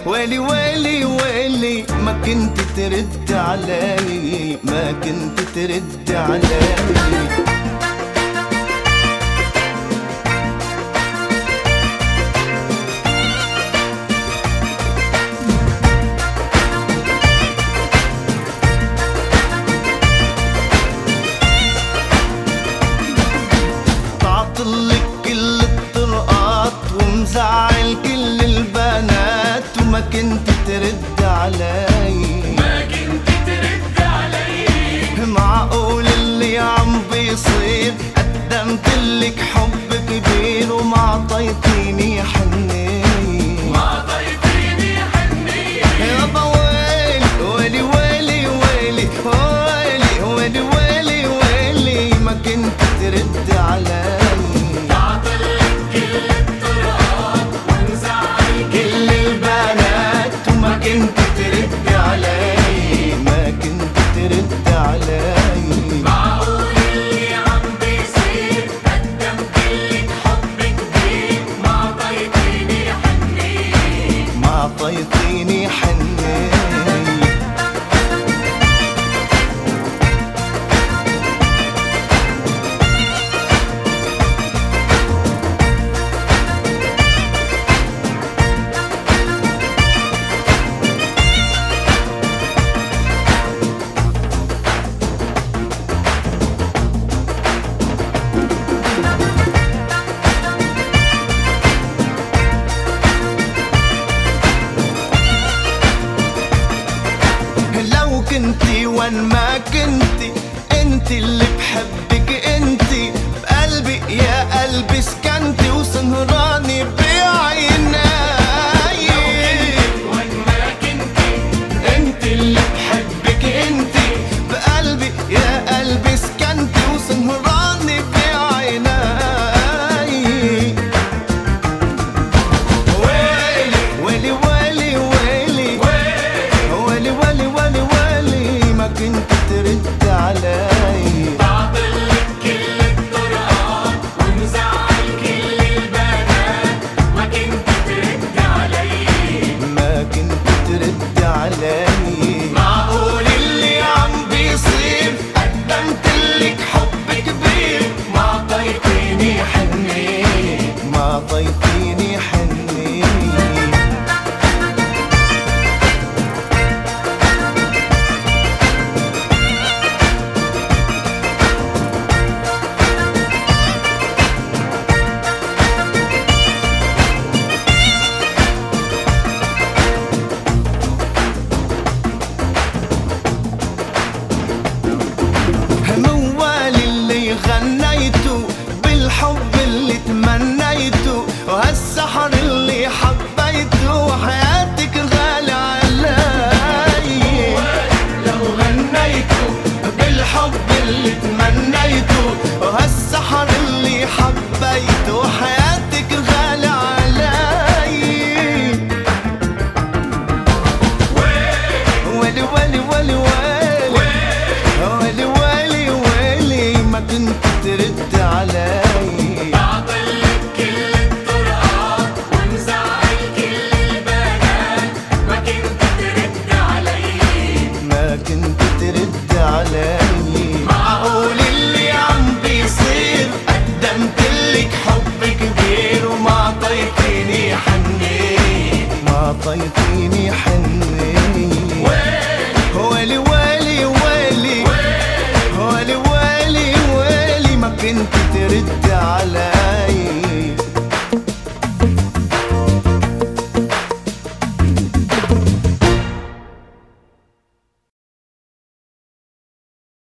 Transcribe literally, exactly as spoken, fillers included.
ويلي ويلي ويلي ما كنت ترد علي، ما كنت ترد علي. طلق كل الطرقات ومزعل كل البنات وما كنت ترد علي، ما كنت ترد علي. معقول اللي عم بيصير قدمتلك حب كبير وما عطيتيني حنية، ما عطيتيني حنية. يابا ويلي ويلي ويلي ويلي ويلي ويلي ويلي ما كنت ترد علي. كنت ترد علي، ما كنت ترد علي. معقول اللي عم بيصير قدمتلك حب كبير ما عطيتيني حنية، ما عطيتيني حنية. كنتي وين ما كنتي انت اللي بحبك، انتي بقلبي يا قلبي سكنتي وسهراني بعيناي. وين ما كنتي انت اللي بحبك، انتي بقلبي يا قلبي سكنتي وسهراني بعيناي. ويلي ويلي ويلي ويلي ويلي ويلي ويلي ويلي ما كنت ترد علي. بعطلك كل الطرقات ومزعل كل البنات، ما كنت ترد علي، ما كنت ترد علي.